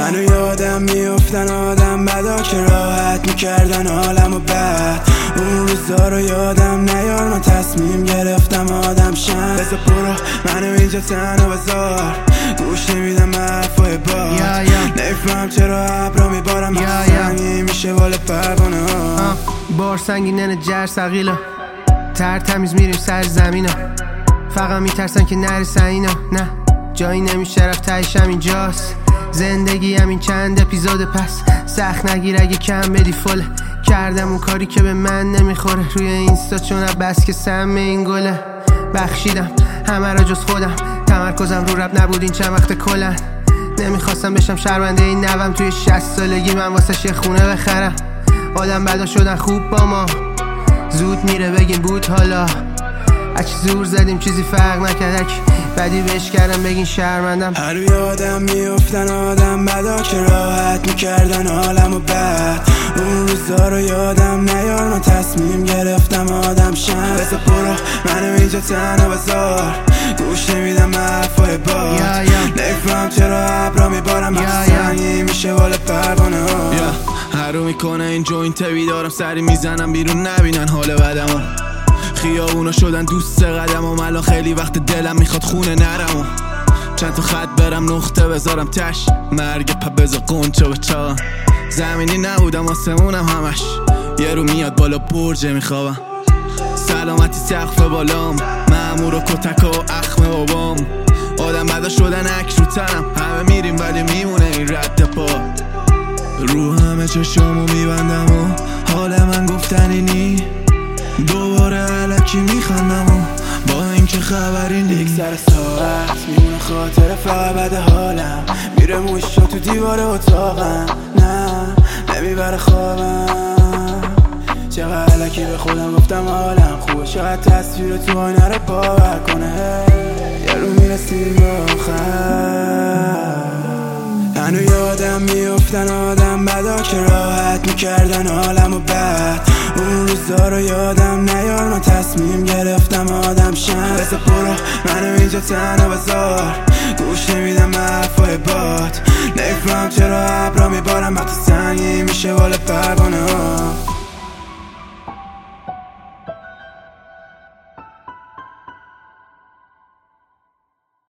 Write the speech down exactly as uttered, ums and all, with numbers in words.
منو یادم میافتن آدم بدا که راحت میکردن حالمو بد. اون روزا رو یادم نیار، من تصمیم گرفتم آدم شم. بذار برو منو اینجا تنها بذار، گوش نمیدم حرفای بار. نمیفهم چرا ابرا میبارم سنگی میشه بالا پروانه ها. بار سنگینه جر سقیلا، تر تمیز میریم سر زمینا. فقط میترسن که نرسن اینا، نه جایی نمیشه رفت تایش همینجاست. زندگی همین چند اپیزود پس، سخت نگیر اگه کم بدی فله. کردم اون کاری که به من نمیخوره روی اینستا، چون بس که سم این گله. بخشیدم همه را جز خودم، تمرکزم رو رب نبود این چند وقت کلن. نمیخواستم بشم شرمنده این نوم، توی شصت سالگی من واسه یه خونه بخرم. آدم بدا شدن خوب با ما، زود میره بگیم بود حالا. اچ زور زدیم چیزی فرق نکرد، بدی بهش کردم بگین شرمندم. هر یادم میافتن آدم بدا که راحت میکردن حالمو بد. اون روزا رو یادم نیار، من تصمیم گرفتم آدم شم. بذار برو منو اینجا تنها بذار، گوش نمیدم حرفای بار. نمیفهم چرا ابرا میبارم سنگی میشه بالا پروانه ها. هرو میکنه این جوینت بیدارم، سری میزنم بیرون نبینن حال بدمو. خیابونا شدن دوست قدمم، الان خیلی وقت دلم میخواد خونه نرمو. چند تا خط برم نقطه بذارم تش، مرگ پا بذار قنچه به چاقم. زمینی نبودم آسمونم همش، یه رو میاد بالا برجه میخوابم. سلامتی سقف بالام، مامور و کتک و اخم بابام. آدم بدا شدن عکس رو تنم، همه میریم ولی میمونه این رد پا. رو همه چشامو میبندم و حال من گفتنی نی. دوباره علکی میخندم و با اینکه خبری نی. یک سر ساعت میمونه خاطر فقط حالم، میره موشا تو دیوار اتاقم. نه نمیبره خوابم، چقدر علکی به خودم گفتم حالم خوبه. چقدر تصویر تو آینه رو باور کنه، یه رو میرسیم به آخر. منو یادم میافتن آدم بدا که راحت میکردن حالمو بد. اون روزا رو یادم نیار، من تصمیم گرفتم آدم شم. بذار برو منو اینجا تنها بذار، گوش نمیدم حرفای باد. نمیفهم چرا ابرا میبارم وقتی سنگی میشه بالا پروانه ها.